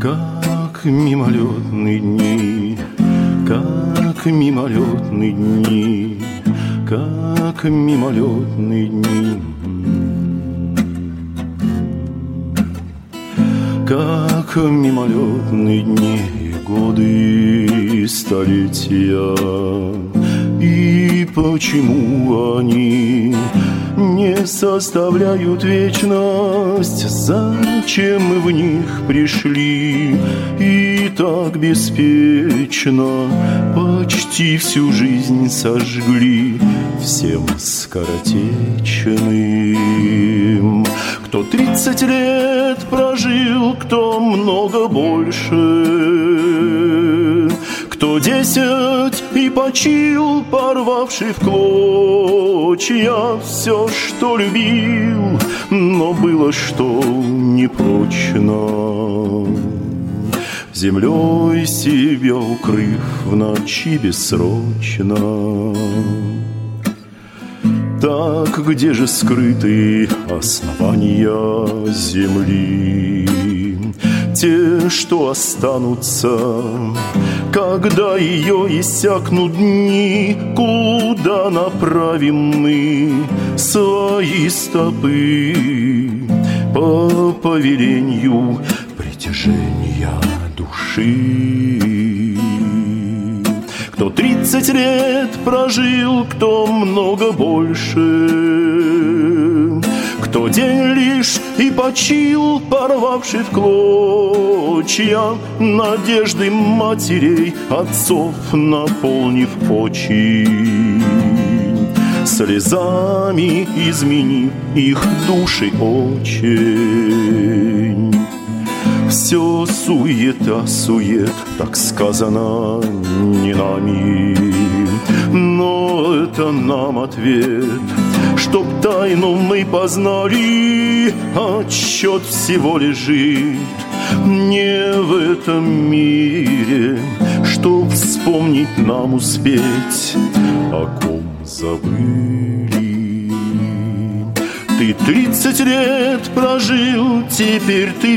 как мимолетные дни, как мимолетные дни, как мимолетные дни. Как мимолетные дни, годы, столетия. И почему они не составляют вечность? Зачем мы в них пришли и так беспечно почти всю жизнь сожгли всем скоротечным? Кто 30 лет прожил, кто много больше, кто 10 и почил, порвавший в клочья все, что любил, но было что непрочно. Землей себя укрыв в ночи бессрочно. Так где же скрыты основания земли? Те, что останутся, когда ее иссякнут дни, куда направим мы свои стопы? По повелению притяжения души. Кто 30 лет прожил, кто много больше, кто день лишь и почил, порвавший в клочья надежды матерей, отцов, наполнив очень слезами, изменив их души очень. Все суета, сует, так сказано не нами, но это нам ответ, чтоб тайну мы познали, отсчет всего лежит не в этом мире, чтоб вспомнить нам успеть, о ком забыли. Ты 30 лет прожил, теперь ты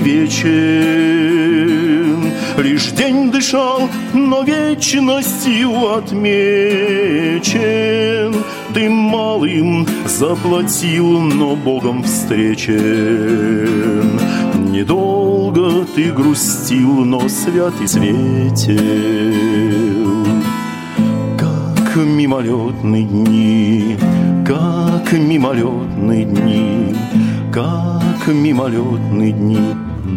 вечен. Лишь день дышал, но вечностью отмечен. Ты малым заплатил, но Богом встречен. Недолго ты грустил, но свят и светел. Как мимолетные дни, как мимолетные дни, как мимолетные дни,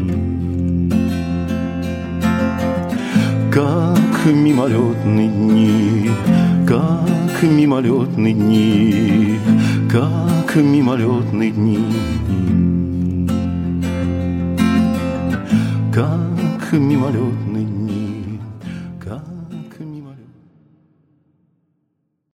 как мимолетные дни, как мимолетные дни, как мимолетные дни, как мимолетные дни.